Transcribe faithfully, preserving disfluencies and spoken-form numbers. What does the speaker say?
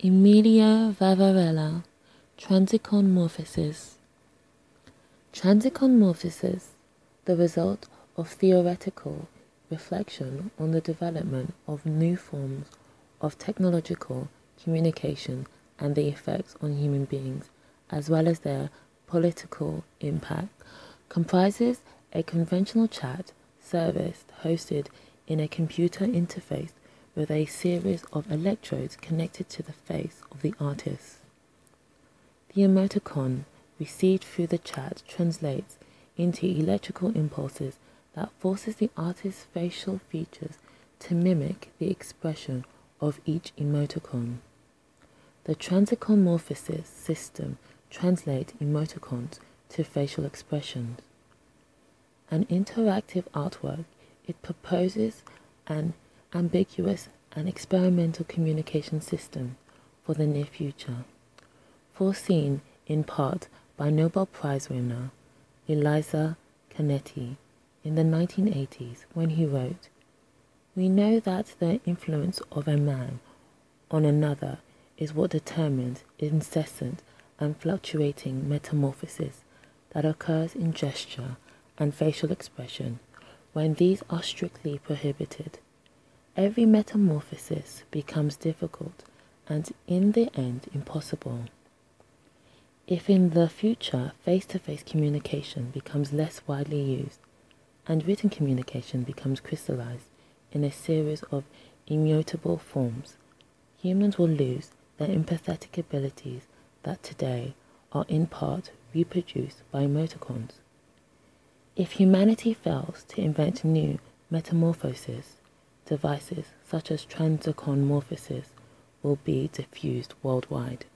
Emilio Vavarella, Transition morphosis. Transition morphosis, the result of theoretical reflection on the development of new forms of technological communication and the effects on human beings, as well as their political impact, comprises a conventional chat service hosted in a computer interface with a series of electrodes connected to the face of the artist. The emoticon received through the chat translates into electrical impulses that forces the artist's facial features to mimic the expression of each emoticon. The transition morphosis system translates emoticons to facial expressions. An interactive artwork, it proposes an ambiguous and experimental communication system for the near future, foreseen in part by Nobel Prize winner Eliezer Canetti in the nineteen eighties when he wrote, "We know that the influence of a man on another is what determines incessant and fluctuating metamorphosis that occurs in gesture and facial expression when these are strictly prohibited. Every metamorphosis becomes difficult and in the end impossible. If in the future face-to-face communication becomes less widely used and written communication becomes crystallized in a series of immutable forms, humans will lose their empathetic abilities that today are in part reproduced by emoticons. If humanity fails to invent new metamorphoses, devices such as transition morphosis will be diffused worldwide."